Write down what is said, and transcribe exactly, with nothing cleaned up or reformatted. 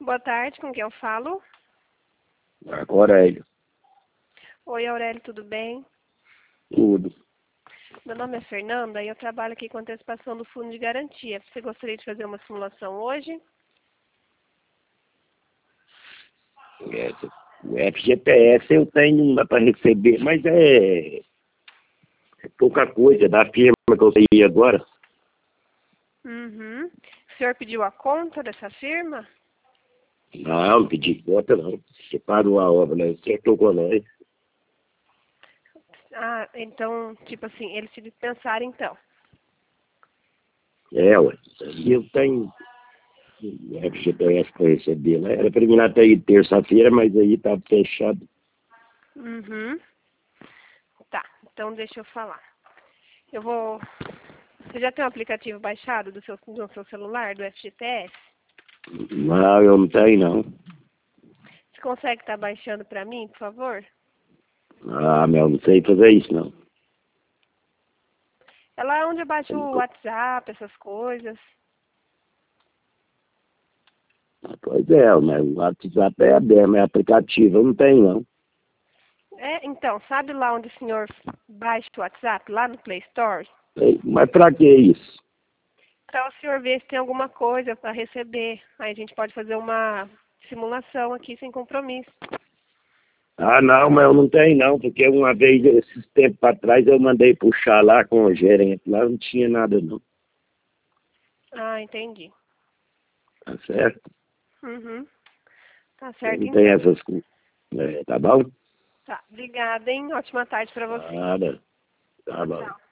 Boa tarde, com quem eu falo? Marco Aurélio. Oi, Aurélio, tudo bem? Tudo. Meu nome é Fernanda e eu trabalho aqui com antecipação do fundo de garantia. Você gostaria de fazer uma simulação hoje? Essa, o F G T S eu tenho lá para receber, mas é, é pouca coisa da firma que eu saí agora. Uhum. O senhor pediu a conta dessa firma? Não, não pedi conta não. Você parou a obra, né? Acertou com nós. Ah, então, tipo assim, eles te dispensaram então. É, ué. Aí eu tenho o F G T S para receber, né? Era para mim até aí terça-feira, mas aí tá fechado. Uhum. Tá, então deixa eu falar. Eu vou... Você já tem um aplicativo baixado do seu, do seu celular, do F G T S? Não, eu não tenho não. Você consegue estar baixando para mim, por favor? Ah, meu, não sei fazer isso não. É lá onde eu baixo o WhatsApp, essas coisas. Pois é, mas o WhatsApp é aberto, mas aplicativo eu não tenho não. É, então, sabe lá onde o senhor baixa o WhatsApp, lá no Play Store? Ei, mas pra que isso? Para o senhor ver se tem alguma coisa para receber. Aí a gente pode fazer uma simulação aqui sem compromisso. Ah, não, mas eu não tenho não, porque uma vez, esses tempos para trás, eu mandei puxar lá com o gerente, lá não tinha nada não, Ah, entendi. tá certo? Uhum. Tá Eu certo não tenho então. essas coisas, é, tá bom? Tá, obrigada, hein? Ótima tarde para você. Nada, tá bom. Tchau.